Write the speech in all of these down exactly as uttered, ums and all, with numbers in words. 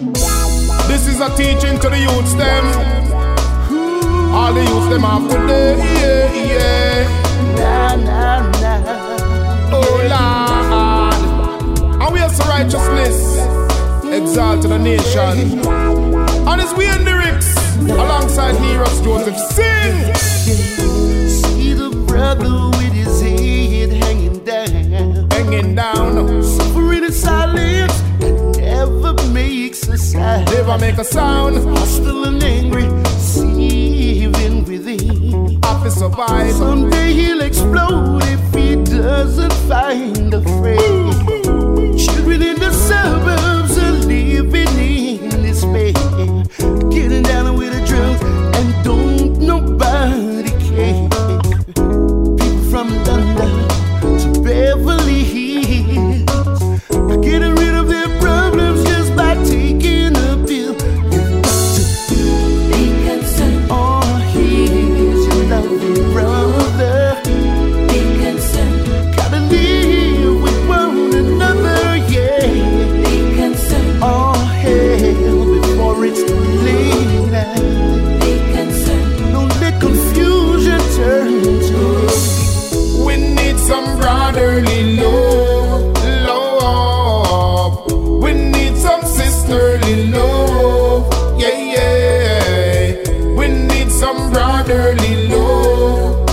This is a teaching to the youths them. All the youths them have good day, yeah, yeah. Nah, nah, nah. Oh Lord, and we have some righteousness, exalt to the nation. And it's we and the lyrics, alongside Neros Joseph, sing. See the brother with his head hanging down, hanging down, suffering in silence, and never makes a sound. Never make a sound. Hostile and angry, seething within. Have to survive. Someday he'll explode if he doesn't find a friend. Children in the suburbs are living in despair, getting down with the drugs and don't nobody care. People from London to Beverly Hills are getting rid of their problems just by taking a pill. You've got to be concerned. Oh, here's your loving brother. Be concerned. Gotta live with one another, yeah. Be concerned. Oh, hell, before it's too late. Be concerned. Don't let confusion turn to us. We need some brotherly love, love. We need some sisterly love, yeah, yeah. We need some brotherly love,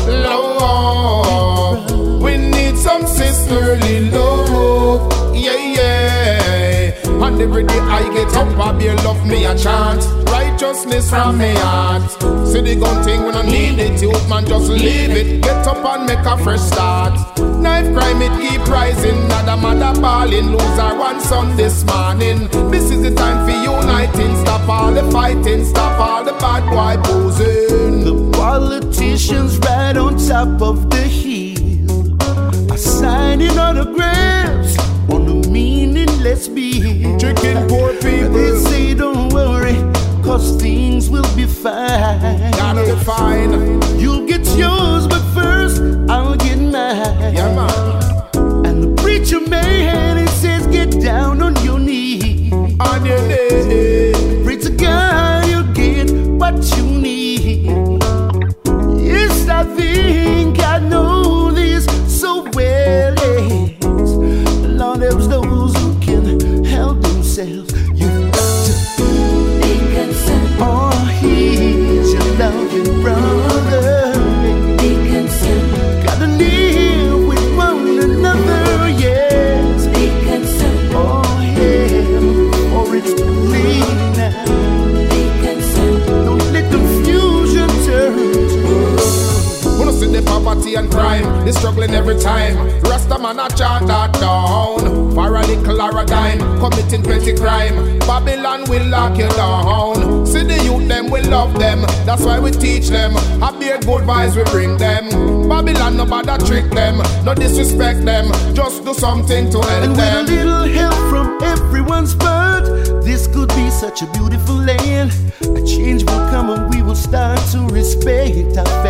love. We need some sisterly love, yeah, yeah. And every day I get up, I be love me a chant. Righteousness from me heart. See the gun thing when I need it, youth man just leave it. Get up and make a fresh start. Knife crime it keep rising. Another mother balling, lose her one son this morning. This is the time for uniting. Stop all the fighting, stop all the bad boy posing. The politicians right on top of the hill are signing autographs on the meaningless bill. Chicken poor people. They say don't worry, cause things will be fine. Gotta be fine. You'll get yours, but first I'll get mine. Yeah, man. And the preacher man, he says get down on your knees. On your knees. Pray to God you'll get what you need. Yes, I think I know this so well. Yes. Lord helps those who can help themselves. You've got to be concerned. Oh, he's your loving brother. Be concerned. Gotta live with one another, yes. Be concerned. Oh, yeah, or it's too late now. Be concerned. Don't let confusion turn to us. Wanna see the poverty and crime, the struggling every time. Rasta man a chant that down. For a little or a dime, committing plenty crime. Babylon will lock you down. See the youth them, we love them. That's why we teach them. A beer good vibes we bring them. Babylon no bother trick them, no disrespect them. Just do something to help and them. And with a little help from everyone's part, this could be such a beautiful land. A change will come and we will start to respect our